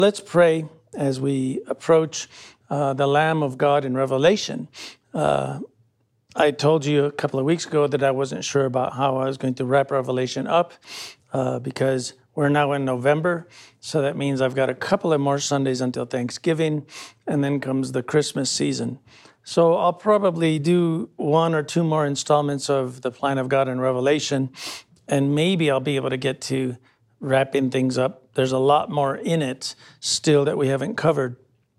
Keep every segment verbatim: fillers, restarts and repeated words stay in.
Let's pray as we approach uh, the Lamb of God in Revelation. Uh, I told you a couple of weeks ago that I wasn't sure about how I was going to wrap Revelation up uh, because we're now in November. So that means I've got a couple of more Sundays until Thanksgiving, and then comes the Christmas season. So I'll probably do one or two more installments of the plan of God in Revelation, and maybe I'll be able to get to wrapping things up. There's a lot more in it still that we haven't covered.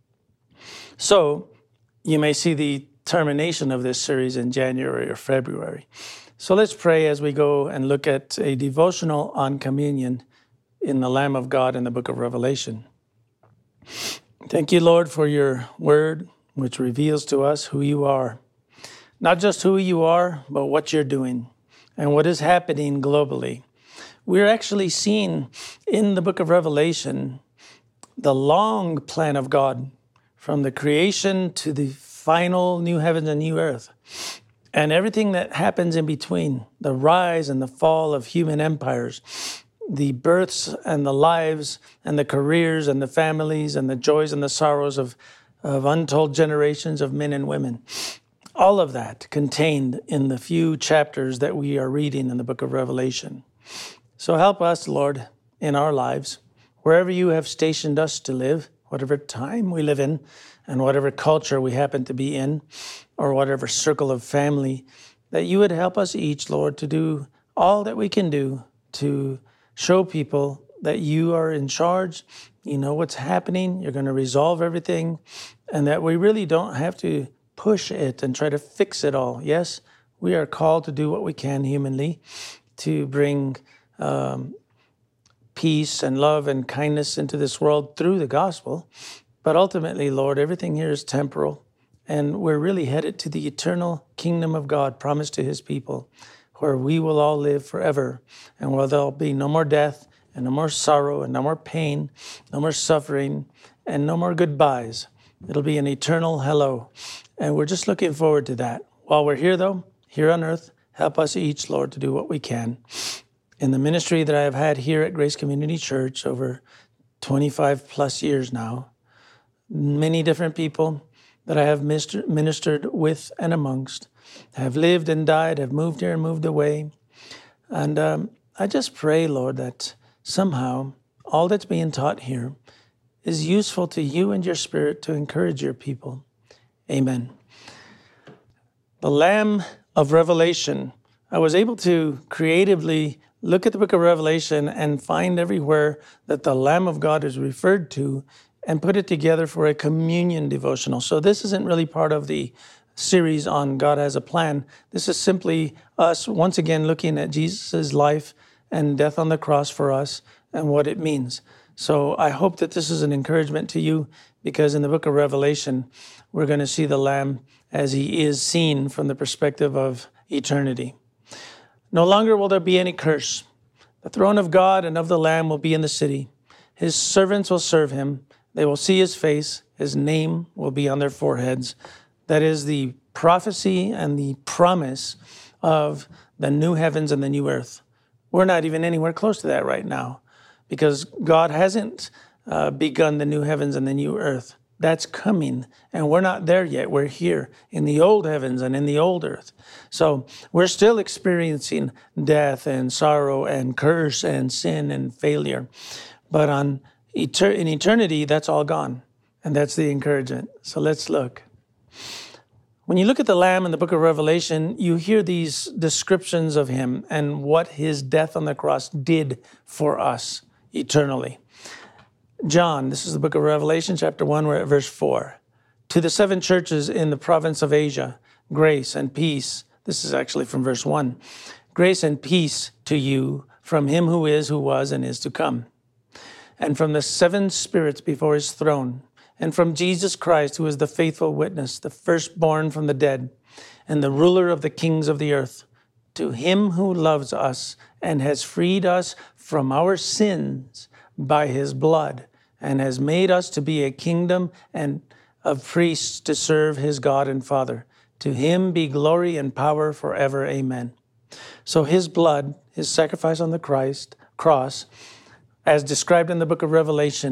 So you may see the termination of this series in January or February. So let's pray as we go and look at a devotional on communion in the Lamb of God in the book of Revelation. Thank you, Lord, for your word, which reveals to us who you are. Not just who you are, but what you're doing and what is happening globally. We're actually seeing in the book of Revelation the long plan of God from the creation to the final new heavens and new earth, and everything that happens in between, the rise and the fall of human empires, the births and the lives and the careers and the families and the joys and the sorrows of, of untold generations of men and women. All of that contained in the few chapters that we are reading in the book of Revelation. So help us, Lord, in our lives, wherever you have stationed us to live, whatever time we live in, and whatever culture we happen to be in, or whatever circle of family, that you would help us each, Lord, to do all that we can do to show people that you are in charge, you know what's happening, you're going to resolve everything, and that we really don't have to push it and try to fix it all. Yes, we are called to do what we can humanly to bring um, peace and love and kindness into this world through the gospel. But ultimately, Lord, everything here is temporal, and we're really headed to the eternal kingdom of God promised to his people, where we will all live forever, and where there'll be no more death, and no more sorrow, and no more pain, no more suffering, and no more goodbyes. It'll be an eternal hello, and we're just looking forward to that. While we're here, though, here on earth, help us each, Lord, to do what we can. In the ministry that I have had here at Grace Community Church over twenty-five plus years now, many different people that I have ministered with and amongst have lived and died, have moved here and moved away. And um, I just pray, Lord, that somehow all that's being taught here is useful to you and your Spirit to encourage your people. Amen. The Lamb of Revelation. I was able to creatively look at the book of Revelation and find everywhere that the Lamb of God is referred to and put it together for a communion devotional. So this isn't really part of the series on God Has a Plan. This is simply us once again looking at Jesus' life and death on the cross for us and what it means. So I hope that this is an encouragement to you, because in the book of Revelation, we're going to see the Lamb as he is seen from the perspective of eternity. No longer will there be any curse. The throne of God and of the Lamb will be in the city. His servants will serve him. They will see his face. His name will be on their foreheads. That is the prophecy and the promise of the new heavens and the new earth. We're not even anywhere close to that right now, because God hasn't uh, begun the new heavens and the new earth. That's coming, and we're not there yet. We're here in the old heavens and in the old earth. So we're still experiencing death and sorrow and curse and sin and failure. But on eter- in eternity, that's all gone, and that's the encouragement. So let's look. When you look at the Lamb in the book of Revelation, you hear these descriptions of him and what his death on the cross did for us eternally. John, this is the book of Revelation, chapter one, we're at verse four. To the seven churches in the province of Asia, grace and peace. This is actually from verse one. Grace and peace to you from him who is, who was, and is to come. And from the seven spirits before his throne, and from Jesus Christ, who is the faithful witness, the firstborn from the dead, and the ruler of the kings of the earth, to him who loves us and has freed us from our sins by his blood, and has made us to be a kingdom and of priests to serve his God and Father. To him be glory and power forever. Amen. So his blood, his sacrifice on the Christ cross, as described in the book of Revelation,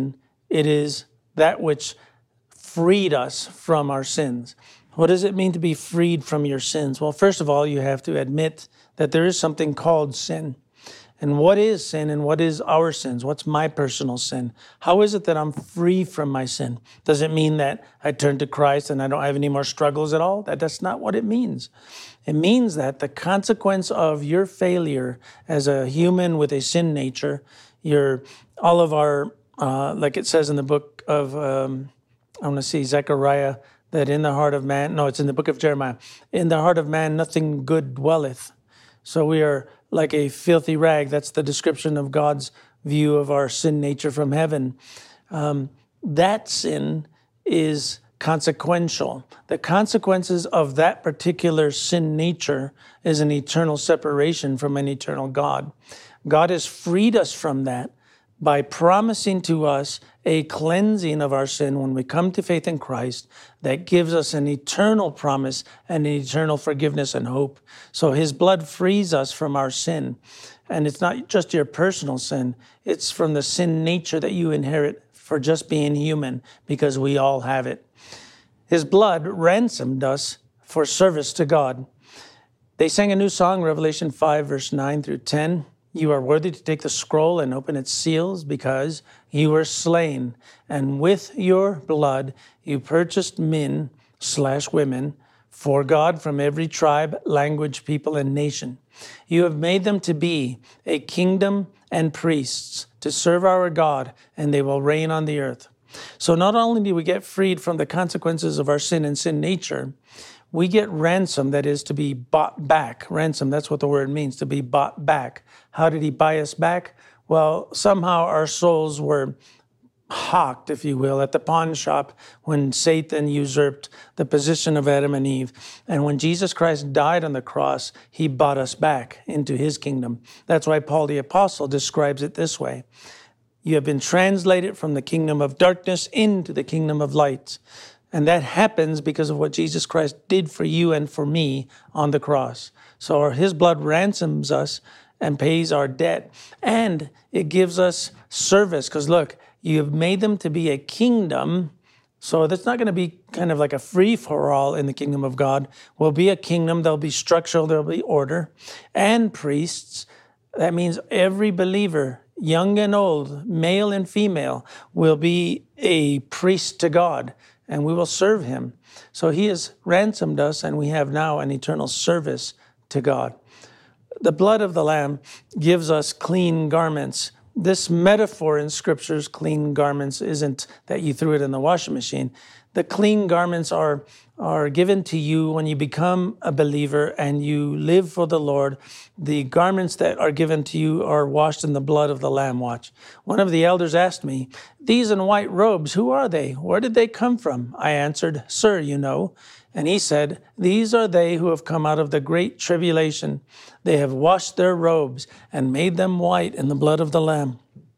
It is that which freed us from our sins. What does it mean to be freed from your sins? Well, first of all, you have to admit that there is something called sin. And what is sin and what is our sins? What's my personal sin? How is it that I'm free from my sin? Does it mean that I turn to Christ and I don't have any more struggles at all? That, that's not what it means. It means that the consequence of your failure as a human with a sin nature, your all of our, uh, like it says in the book of, um, I want to see, Zechariah, that in the heart of man, no, it's in the book of Jeremiah, in the heart of man nothing good dwelleth. So we are like a filthy rag. That's the description of God's view of our sin nature from heaven. Um, that sin is consequential. The consequences of that particular sin nature is an eternal separation from an eternal God. God has freed us from that by promising to us a cleansing of our sin when we come to faith in Christ that gives us an eternal promise and an eternal forgiveness and hope. So his blood frees us from our sin. And it's not just your personal sin. It's from the sin nature that you inherit for just being human, because we all have it. His blood ransomed us for service to God. They sang a new song, Revelation five, verse nine through ten. You are worthy to take the scroll and open its seals because you were slain. And with your blood, you purchased men slash women for God from every tribe, language, people, and nation. You have made them to be a kingdom and priests to serve our God, and they will reign on the earth. So not only do we get freed from the consequences of our sin and sin nature, we get ransom, that is to be bought back. Ransom, that's what the word means, to be bought back. How did he buy us back? Well, somehow our souls were hawked, if you will, at the pawn shop when Satan usurped the position of Adam and Eve. And when Jesus Christ died on the cross, he bought us back into his kingdom. That's why Paul the Apostle describes it this way. You have been translated from the kingdom of darkness into the kingdom of light. And that happens because of what Jesus Christ did for you and for me on the cross. So his blood ransoms us and pays our debt. And it gives us service. Because look, you have made them to be a kingdom. So that's not going to be kind of like a free-for-all in the kingdom of God. We'll be a kingdom. There'll be structure. There'll be order. And priests. That means every believer, young and old, male and female, will be a priest to God. And we will serve him. So he has ransomed us, and we have now an eternal service to God. The blood of the Lamb gives us clean garments. This metaphor in Scripture's clean garments isn't that you threw it in the washing machine. The clean garments are, are given to you when you become a believer and you live for the Lord. The garments that are given to you are washed in the blood of the Lamb. Watch. One of the elders asked me, these in white robes, who are they? Where did they come from? I answered, Sir, you know. And he said, these are they who have come out of the great tribulation. They have washed their robes and made them white in the blood of the Lamb.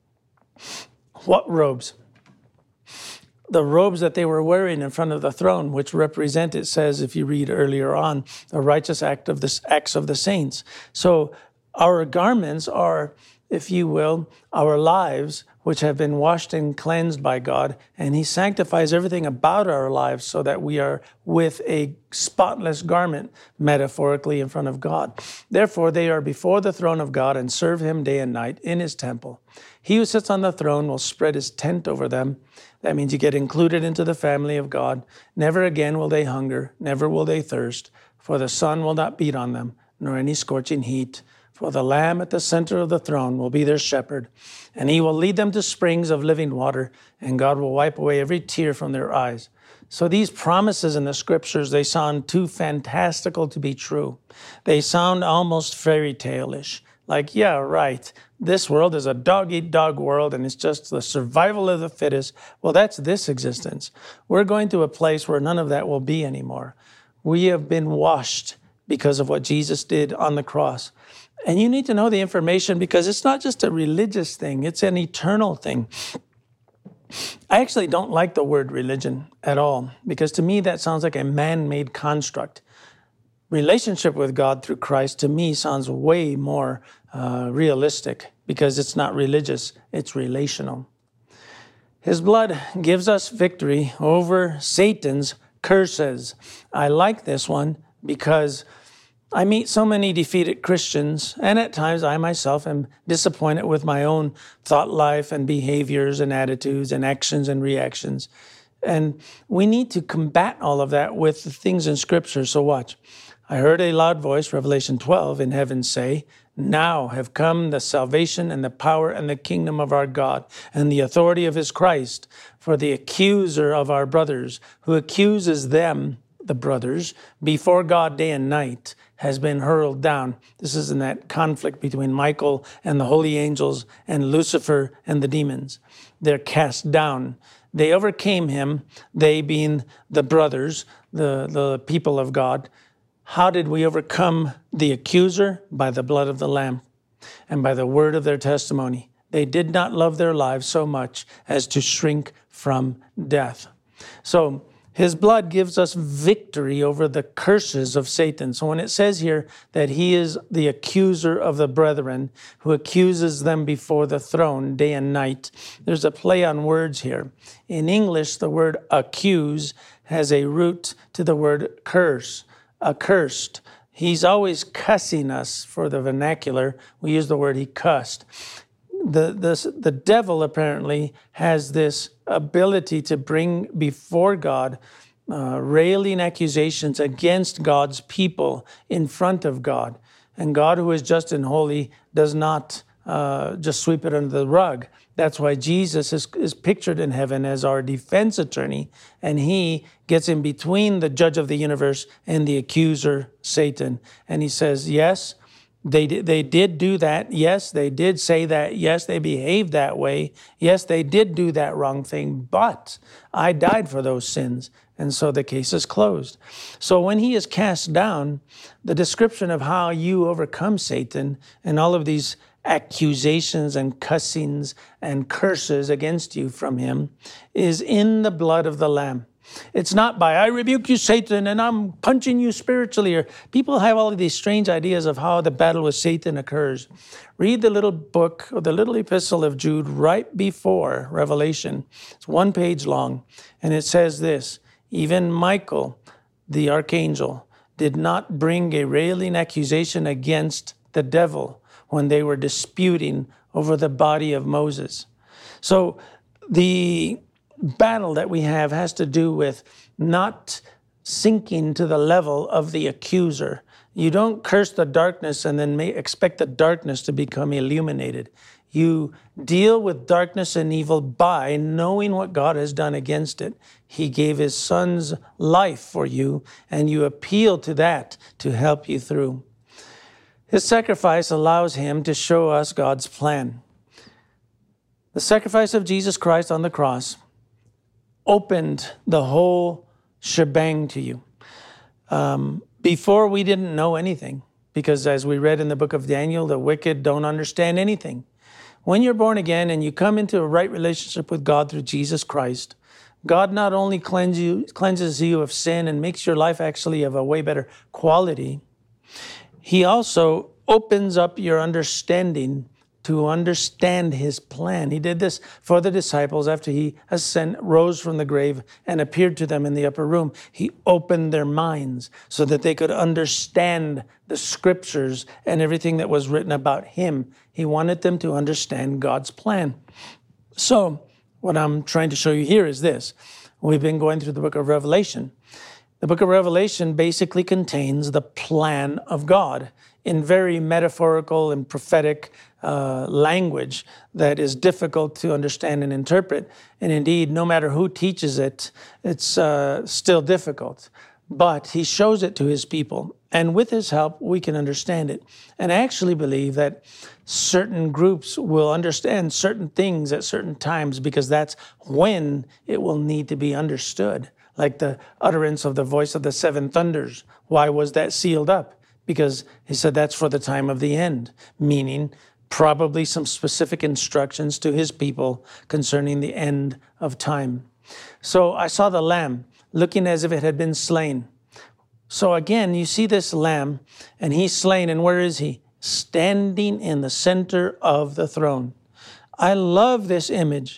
What robes? The robes that they were wearing in front of the throne, which represent, it says, if you read earlier on, the righteous act of the acts of the saints. So our garments are, if you will, our lives, which have been washed and cleansed by God, and he sanctifies everything about our lives so that we are with a spotless garment, metaphorically, in front of God. Therefore, they are before the throne of God and serve him day and night in his temple. He who sits on the throne will spread his tent over them. That means you get included into the family of God. Never again will they hunger, never will they thirst, for the sun will not beat on them, nor any scorching heat. For the Lamb at the center of the throne will be their shepherd, and he will lead them to springs of living water, and God will wipe away every tear from their eyes. So these promises in the Scriptures, they sound too fantastical to be true. They sound almost fairy tale-ish. Like, yeah, right, this world is a dog-eat-dog world, and it's just the survival of the fittest. Well, that's this existence. We're going to a place where none of that will be anymore. We have been washed because of what Jesus did on the cross. And you need to know the information because it's not just a religious thing, it's an eternal thing. I actually don't like the word religion at all, because to me that sounds like a man-made construct. Relationship with God through Christ, to me, sounds way more uh, realistic, because it's not religious, it's relational. His blood gives us victory over Satan's curses. I like this one because I meet so many defeated Christians, and at times I myself am disappointed with my own thought life and behaviors and attitudes and actions and reactions. And we need to combat all of that with the things in Scripture. So watch. I heard a loud voice, Revelation twelve, in heaven say, "Now have come the salvation and the power and the kingdom of our God and the authority of his Christ. For the accuser of our brothers, who accuses them," the brothers, "before God day and night, has been hurled down." This is in that conflict between Michael and the holy angels and Lucifer and the demons. They're cast down. They overcame him, they being the brothers, the, the people of God. How did we overcome the accuser? By the blood of the Lamb and by the word of their testimony. They did not love their lives so much as to shrink from death. So his blood gives us victory over the curses of Satan. So when it says here that he is the accuser of the brethren, who accuses them before the throne day and night, there's a play on words here. In English, the word accuse has a root to the word curse, accursed. He's always cussing us. For the vernacular, we use the word he cussed. The, this, the devil apparently has this ability to bring before God uh, railing accusations against God's people in front of God. And God, who is just and holy, does not uh, just sweep it under the rug. That's why Jesus is, is pictured in heaven as our defense attorney, and he gets in between the judge of the universe and the accuser, Satan. And he says, yes, They did, they did do that. Yes, they did say that. Yes, they behaved that way. Yes, they did do that wrong thing, but I died for those sins. And so the case is closed. So when he is cast down, the description of how you overcome Satan and all of these accusations and cussings and curses against you from him is in the blood of the Lamb. It's not by, "I rebuke you, Satan, and I'm punching you spiritually." Or people have all of these strange ideas of how the battle with Satan occurs. Read the little book, or the little epistle of Jude right before Revelation. It's one page long. And it says this: "Even Michael, the archangel, did not bring a railing accusation against the devil when they were disputing over the body of Moses." So the battle that we have has to do with not sinking to the level of the accuser. You don't curse the darkness and then may expect the darkness to become illuminated. You deal with darkness and evil by knowing what God has done against it. He gave his son's life for you, and you appeal to that to help you through. His sacrifice allows him to show us God's plan. The sacrifice of Jesus Christ on the cross opened the whole shebang to you. Um, before we didn't know anything, because as we read in the book of Daniel, the wicked don't understand anything. When you're born again and you come into a right relationship with God through Jesus Christ, God not only cleanse you, cleanses you of sin and makes your life actually of a way better quality, he also opens up your understanding to understand his plan. He did this for the disciples after he ascended, rose from the grave and appeared to them in the upper room. He opened their minds so that they could understand the scriptures and everything that was written about him. He wanted them to understand God's plan. So what I'm trying to show you here is this. We've been going through the book of Revelation. The book of Revelation basically contains the plan of God in very metaphorical and prophetic uh, language that is difficult to understand and interpret. And indeed, no matter who teaches it, it's uh, still difficult. But he shows it to his people. And with his help, we can understand it. And I actually believe that certain groups will understand certain things at certain times because that's when it will need to be understood. Like the utterance of the voice of the seven thunders. Why was that sealed up? Because he said that's for the time of the end, meaning probably some specific instructions to his people concerning the end of time. So I saw the Lamb looking as if it had been slain. So again, you see this Lamb, and he's slain, and where is he? Standing in the center of the throne. I love this image.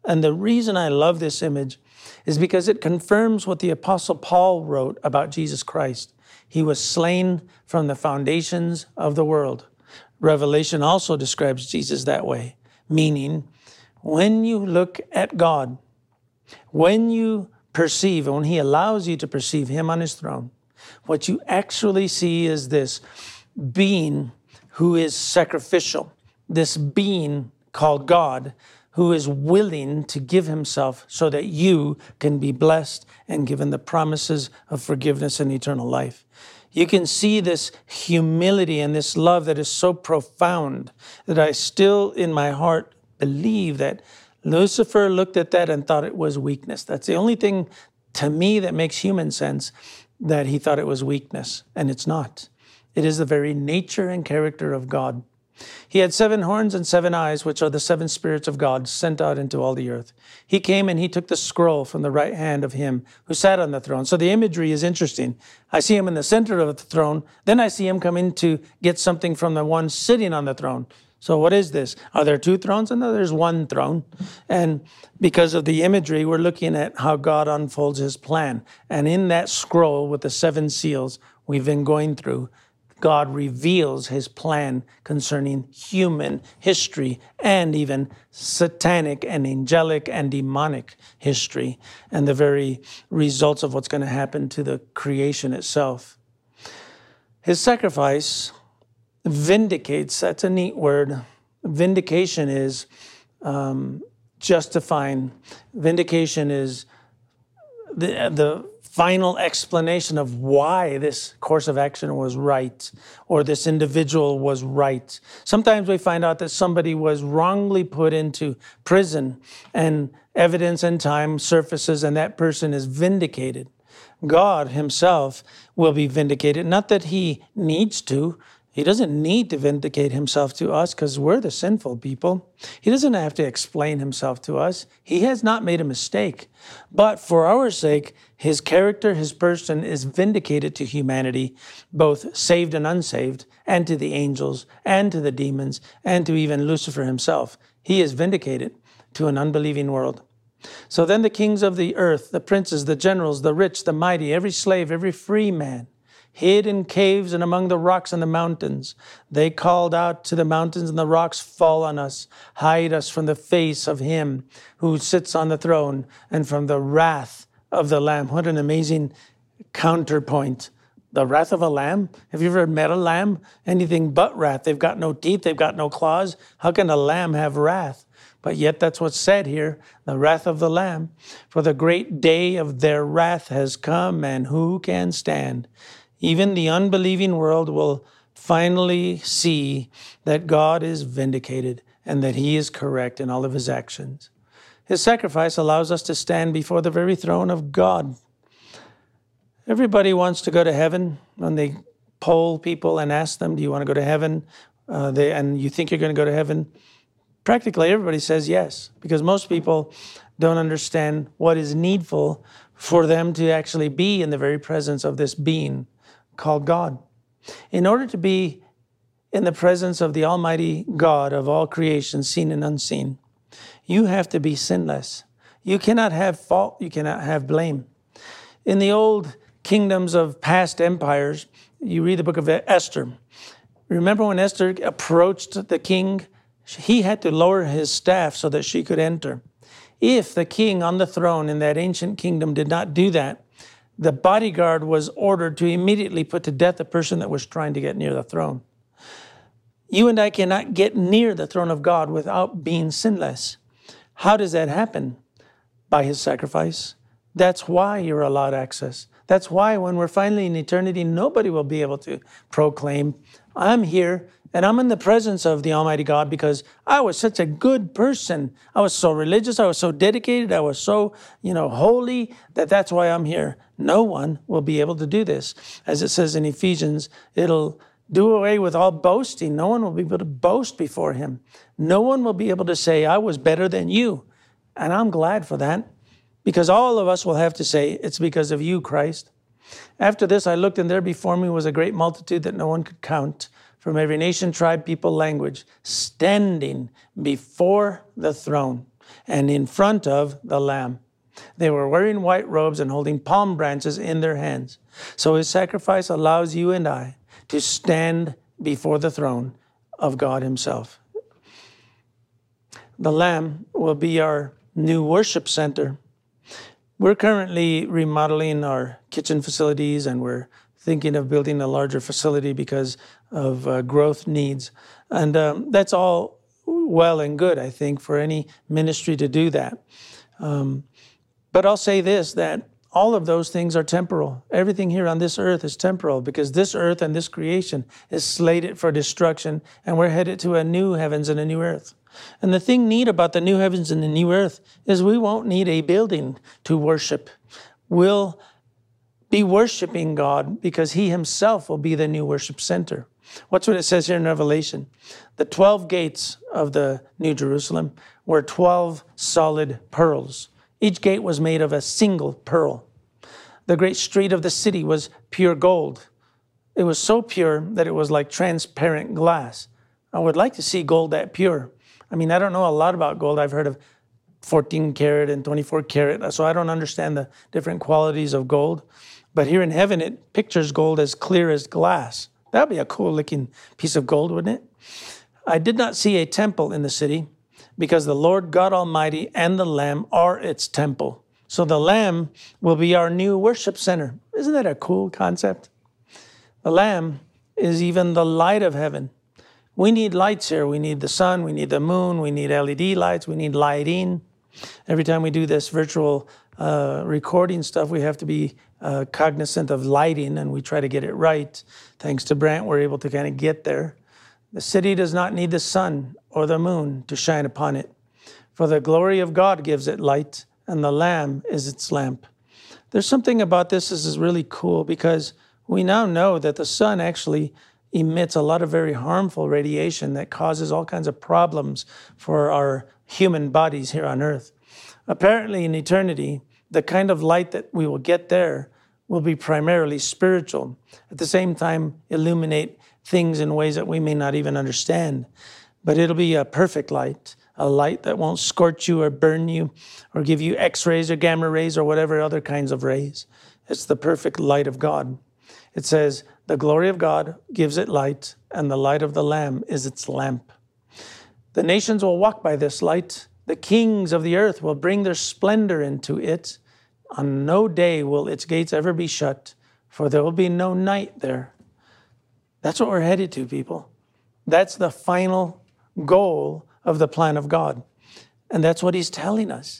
And the reason I love this image is because it confirms what the Apostle Paul wrote about Jesus Christ. He was slain from the foundations of the world. Revelation also describes Jesus that way, meaning when you look at God, when you perceive, when he allows you to perceive him on his throne, what you actually see is this being who is sacrificial, this being called God, who is willing to give himself so that you can be blessed and given the promises of forgiveness and eternal life. You can see this humility and this love that is so profound that I still in my heart believe that Lucifer looked at that and thought it was weakness. That's the only thing to me that makes human sense, that he thought it was weakness, and it's not. It is the very nature and character of God. He had seven horns and seven eyes, which are the seven spirits of God sent out into all the earth. He came and he took the scroll from the right hand of him who sat on the throne. So the imagery is interesting. I see him in the center of the throne. Then I see him come in to get something from the one sitting on the throne. So what is this? Are there two thrones? And no, there's one throne. And because of the imagery, we're looking at how God unfolds his plan. And in that scroll with the seven seals we've been going through, God reveals his plan concerning human history and even satanic and angelic and demonic history and the very results of what's going to happen to the creation itself. His sacrifice vindicates, that's a neat word. Vindication is um, justifying. Vindication is the, the final explanation of why this course of action was right or this individual was right. Sometimes we find out that somebody was wrongly put into prison and evidence and time surfaces and that person is vindicated. God himself will be vindicated. Not that he needs to. He doesn't need to vindicate himself to us because we're the sinful people. He doesn't have to explain himself to us. He has not made a mistake. But for our sake, his character, his person is vindicated to humanity, both saved and unsaved, and to the angels, and to the demons, and to even Lucifer himself. He is vindicated to an unbelieving world. So then the kings of the earth, the princes, the generals, the rich, the mighty, every slave, every free man, hid in caves and among the rocks and the mountains. They called out to the mountains and the rocks, fall on us, hide us from the face of him who sits on the throne and from the wrath of the Lamb. What an amazing counterpoint. The wrath of a lamb? Have you ever met a lamb? Anything but wrath. They've got no teeth, they've got no claws. How can a lamb have wrath? But yet that's what's said here, the wrath of the Lamb. For the great day of their wrath has come, and who can stand? Even the unbelieving world will finally see that God is vindicated and that he is correct in all of his actions. His sacrifice allows us to stand before the very throne of God. Everybody wants to go to heaven. When they poll people and ask them, do you want to go to heaven? Uh, they, and you think you're going to go to heaven? Practically everybody says yes, because most people don't understand what is needful for them to actually be in the very presence of this being called God. In order to be in the presence of the Almighty God of all creation, seen and unseen, you have to be sinless. You cannot have fault. You cannot have blame. In the old kingdoms of past empires, you read the book of Esther. Remember when Esther approached the king? He had to lower his staff so that she could enter. If the king on the throne in that ancient kingdom did not do that, the bodyguard was ordered to immediately put to death the person that was trying to get near the throne. You and I cannot get near the throne of God without being sinless. How does that happen? By his sacrifice. That's why you're allowed access. That's why when we're finally in eternity, nobody will be able to proclaim, I'm here and I'm in the presence of the Almighty God because I was such a good person. I was so religious. I was so dedicated. I was so, you know, holy that that's why I'm here. No one will be able to do this. As it says in Ephesians, it'll do away with all boasting. No one will be able to boast before him. No one will be able to say, I was better than you. And I'm glad for that, because all of us will have to say, it's because of you, Christ. After this, I looked, and there before me was a great multitude that no one could count, from every nation, tribe, people, language, standing before the throne. and in front of the Lamb. They were wearing white robes and holding palm branches in their hands. So his sacrifice allows you and I to stand before the throne of God himself. The Lamb will be our new worship center. We're currently remodeling our kitchen facilities, and we're thinking of building a larger facility because of uh, growth needs. And um, that's all well and good, I think, for any ministry to do that. Um, but I'll say this, that all of those things are temporal. Everything here on this earth is temporal, because this earth and this creation is slated for destruction, and we're headed to a new heavens and a new earth. And the thing neat about the new heavens and the new earth is we won't need a building to worship. We'll be worshiping God because he himself will be the new worship center. What's what it says here in Revelation? The twelve gates of the New Jerusalem were twelve solid pearls. Each gate was made of a single pearl. The great street of the city was pure gold. It was so pure that it was like transparent glass. I would like to see gold that pure. I mean, I don't know a lot about gold. I've heard of fourteen karat and twenty-four karat, so I don't understand the different qualities of gold. But here in heaven, it pictures gold as clear as glass. That would be a cool looking piece of gold, wouldn't it? I did not see a temple in the city, because the Lord God Almighty and the Lamb are its temple. So the Lamb will be our new worship center. Isn't that a cool concept? The Lamb is even the light of heaven. We need lights here. We need the sun, we need the moon, we need L E D lights, we need lighting. Every time we do this virtual uh, recording stuff, we have to be uh, cognizant of lighting, and we try to get it right. Thanks to Brant, we're able to kind of get there. The city does not need the sun or the moon to shine upon it, for the glory of God gives it light, and the Lamb is its lamp. There's something about this that is really cool, because we now know that the sun actually emits a lot of very harmful radiation that causes all kinds of problems for our human bodies here on earth. Apparently, in eternity, the kind of light that we will get there will be primarily spiritual, at the same time illuminate things in ways that we may not even understand. But it'll be a perfect light, a light that won't scorch you or burn you or give you X-rays or gamma rays or whatever other kinds of rays. It's the perfect light of God. It says, the glory of God gives it light, and the light of the Lamb is its lamp. The nations will walk by this light. The kings of the earth will bring their splendor into it. On no day will its gates ever be shut, for there will be no night there. That's what we're headed to, people. That's the final goal of the plan of God. And that's what he's telling us.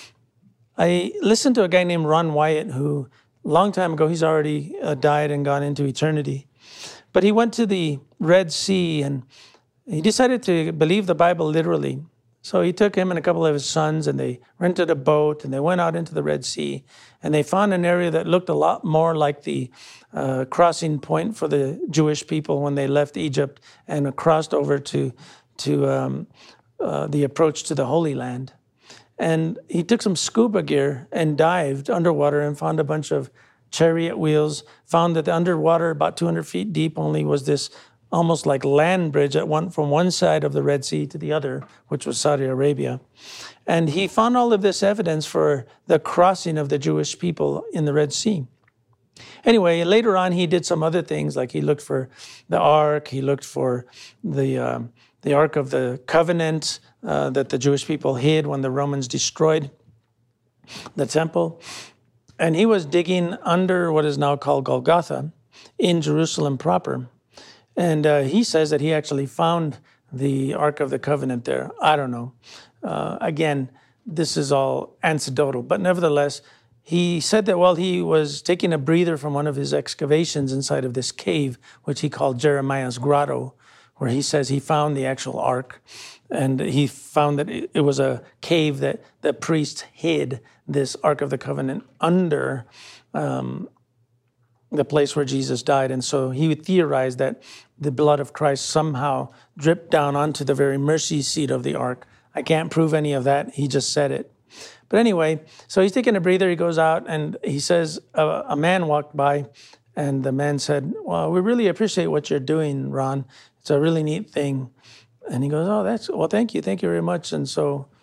I listened to a guy named Ron Wyatt, who a long time ago, he's already uh, died and gone into eternity. But he went to the Red Sea, and he decided to believe the Bible literally. So he took him and a couple of his sons, and they rented a boat, and they went out into the Red Sea. And they found an area that looked a lot more like the uh, crossing point for the Jewish people when they left Egypt and crossed over to, to um, uh, the approach to the Holy Land. And he took some scuba gear and dived underwater and found a bunch of chariot wheels, found that underwater, about two hundred feet deep, only was this almost like land bridge that went from one side of the Red Sea to the other, which was Saudi Arabia. And he found all of this evidence for the crossing of the Jewish people in the Red Sea. Anyway, later on, he did some other things, like he looked for the Ark, he looked for the, um, the Ark of the Covenant, Uh, that the Jewish people hid when the Romans destroyed the temple. And he was digging under what is now called Golgotha in Jerusalem proper. And uh, he says that he actually found the Ark of the Covenant there. I don't know. Uh, again, this is all anecdotal, but nevertheless, he said that while he was taking a breather from one of his excavations inside of this cave, which he called Jeremiah's Grotto, where he says he found the actual Ark. And he found that it was a cave that the priests hid this Ark of the Covenant under um, the place where Jesus died. And so he theorized that the blood of Christ somehow dripped down onto the very mercy seat of the Ark. I can't prove any of that. He just said it. But anyway, so he's taking a breather. He goes out and he says, a, a man walked by, and the man said, well, we really appreciate what you're doing, Ron. It's a really neat thing. And he goes, oh, that's, well, thank you. Thank you very much. And so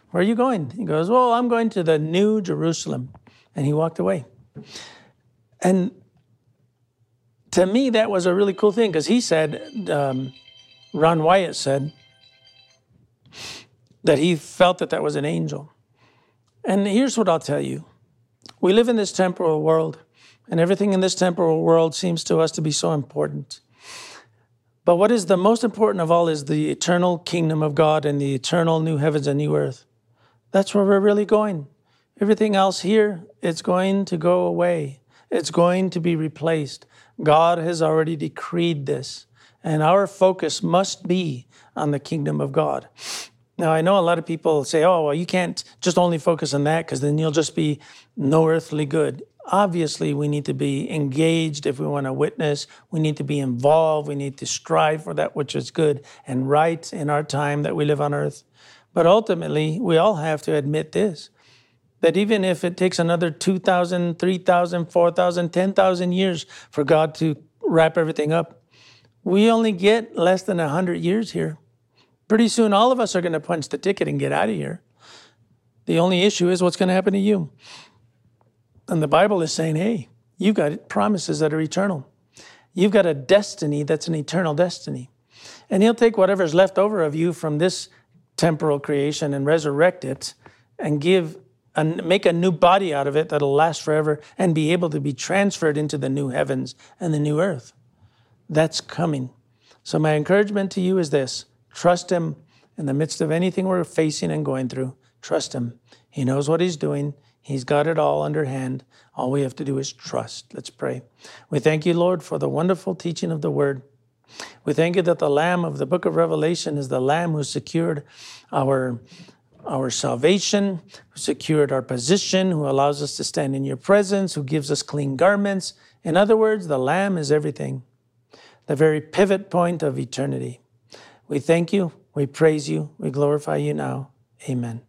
where are you going? He goes, well, I'm going to the New Jerusalem. And he walked away. And to me, that was a really cool thing, because he said, um, Ron Wyatt said, that he felt that that was an angel. And here's what I'll tell you. We live in this temporal world, and everything in this temporal world seems to us to be so important. But what is the most important of all is the eternal kingdom of God and the eternal new heavens and new earth. That's where we're really going. Everything else here, it's going to go away. It's going to be replaced. God has already decreed this, and our focus must be on the kingdom of God. Now, I know a lot of people say, oh, well, you can't just only focus on that because then you'll just be no earthly good. Obviously, we need to be engaged if we want to witness. We need to be involved. We need to strive for that which is good and right in our time that we live on earth. But ultimately, we all have to admit this, that even if it takes another two thousand, three thousand, four thousand, ten thousand years for God to wrap everything up, we only get less than one hundred years here. Pretty soon, all of us are going to punch the ticket and get out of here. The only issue is what's going to happen to you. And the Bible is saying, hey, you've got promises that are eternal. You've got a destiny that's an eternal destiny. And he'll take whatever's left over of you from this temporal creation and resurrect it and give and make a new body out of it that'll last forever and be able to be transferred into the new heavens and the new earth. That's coming. So my encouragement to you is this. Trust him in the midst of anything we're facing and going through. Trust him. He knows what he's doing. He's got it all under hand. All we have to do is trust. Let's pray. We thank you, Lord, for the wonderful teaching of the word. We thank you that the Lamb of the book of Revelation is the Lamb who secured our, our salvation, who secured our position, who allows us to stand in your presence, who gives us clean garments. In other words, the Lamb is everything, the very pivot point of eternity. We thank you, we praise you, we glorify you now. Amen.